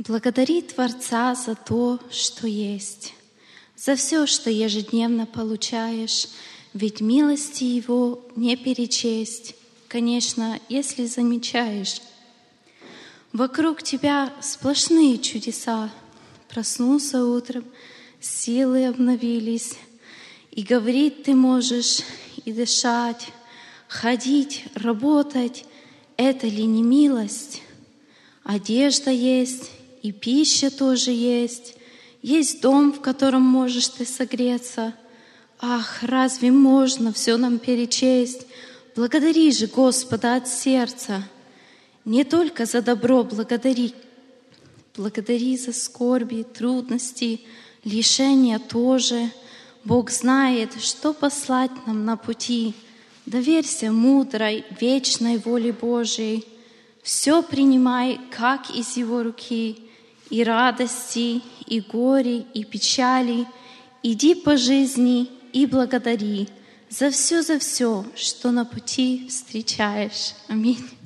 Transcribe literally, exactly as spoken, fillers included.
Благодари Творца за то, что есть, за все, что ежедневно получаешь, ведь милости Его не перечесть, конечно, если замечаешь. Вокруг тебя сплошные чудеса. Проснулся утром, силы обновились, и говорить ты можешь, и дышать, ходить, работать. Это ли не милость? Одежда есть, и пища тоже есть. Есть дом, в котором можешь ты согреться. Ах, разве можно все нам перечесть? Благодари же Господа от сердца. Не только за добро благодари, благодари за скорби, трудности, лишения тоже. Бог знает, что послать нам на пути. Доверься мудрой, вечной воле Божией. Все принимай, как из Его руки, и радости, и горе, и печали. Иди по жизни и благодари за все, за все, что на пути встречаешь. Аминь.